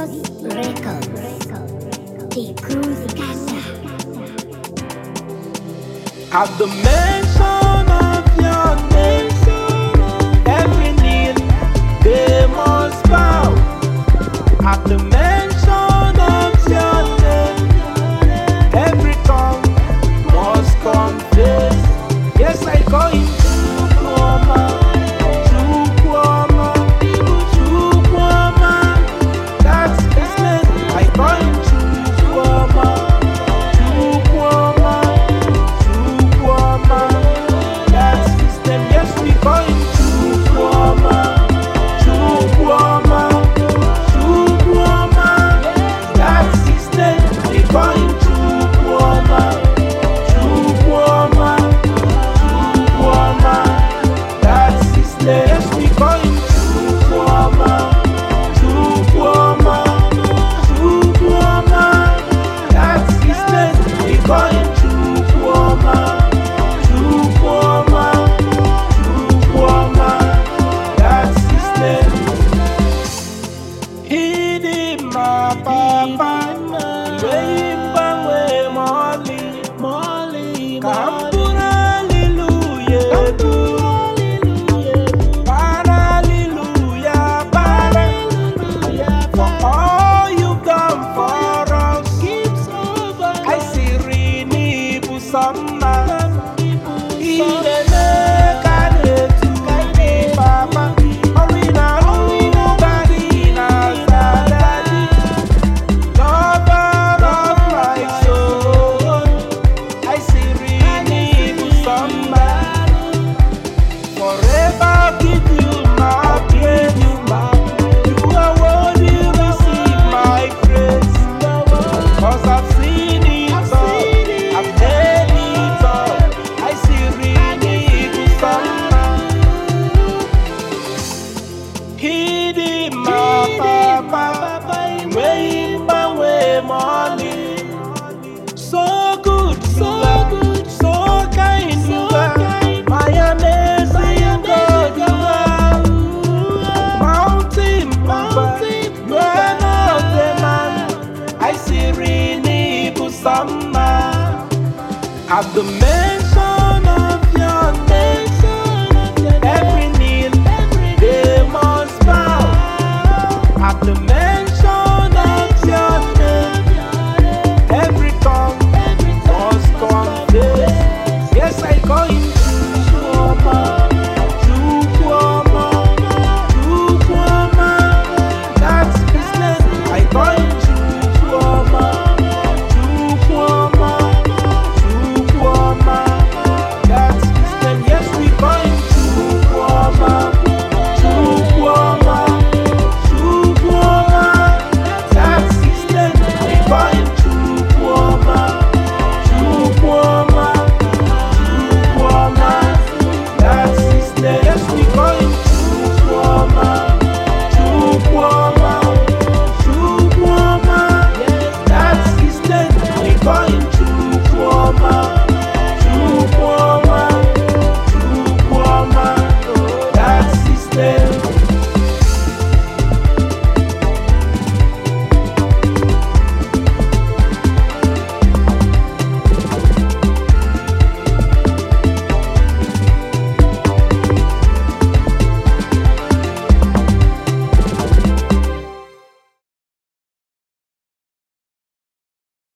At the mention of your name, every knee they must bow. At the mention of your name, every tongue must confess. Yes, I call him Chukwuma, Chukwuma, Chukwuma. That's his name. I call him Chukwuma, Chukwuma, Chukwuma. That's his name. Yes, we call him Chukwuma, Chukwuma, Chukwuma. That's his name. We call him Chukwuma, Chukwuma, Chukwuma. That's his name. Yes, we call him Chukwuma, Chukwuma, Chukwuma. That's his name. We call him Chukwuma, Chukwuma, Chukwuma. That's his name. Hidima papa, weimba we moli, kampura hallelujah, para hallelujah, for all you've done for us. I see Rini Busama, Idene Kanetu, Papa, Orina Lugarina Zadadi, lover of my soul. I see Rini Busama, forever give you my praise. You are worthy, receive my praise. Cause I've seen it all, I've heard it all. I see Rini Busama, Hidima papa, weimba we moli. So good, so kind you are. My amazing God you are. Mountain mover, you are not a man. I see Rini Busama. At the